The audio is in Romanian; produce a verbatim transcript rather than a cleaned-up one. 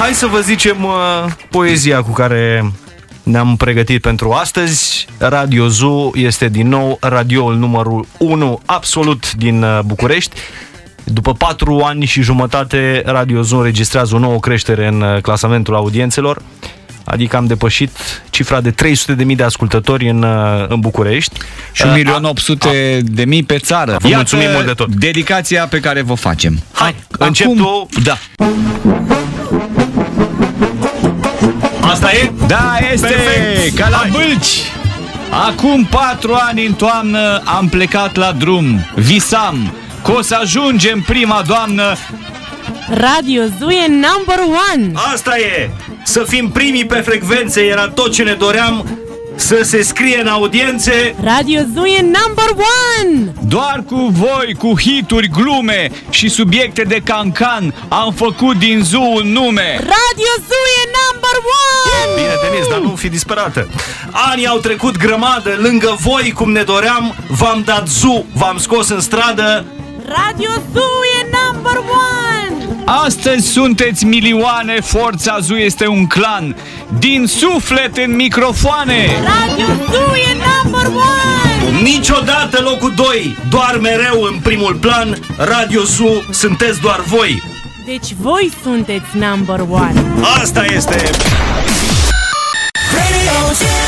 Hai să vă zicem uh, poezia cu care ne-am pregătit pentru astăzi. Radio Zoo este din nou radioul numărul unu absolut din uh, București. După patru ani și jumătate, Radio Zoo înregistrează o nouă creștere în uh, clasamentul audiențelor. Adică am depășit cifra de trei sute de mii de ascultători în, în București. Și un milion opt sute de mii pe țară. Vă mulțumim mult de tot. Dedicația pe care vă facem. Hai, încep tu. Da. Asta e? Da, este. Perfect. Ca la Hai. Bâlci. Acum patru ani în toamnă am plecat la drum. Visam că o să ajungem prima doamnă. Radio Zoo e number one. Asta e! Să fim primii pe frecvențe era tot ce ne doream. Să se scrie în audiențe. Radio Zoo e number one. Doar cu voi, cu hituri, glume și subiecte de cancan am făcut din Zoo un nume. Radio Zoo e number one. Bine, Denis, dar nu fi disperată. Anii au trecut grămadă. Lângă voi, cum ne doream, v-am dat Zoo, v-am scos în stradă. Radio Zoo e number one. Astăzi sunteți milioane, Forța Zoo este un clan. Din suflet în microfoane. Radio Zoo e number one. Niciodată locul doi, doar mereu în primul plan. Radio Zoo, sunteți doar voi. Deci voi sunteți number one. Asta este. Radio Zoo.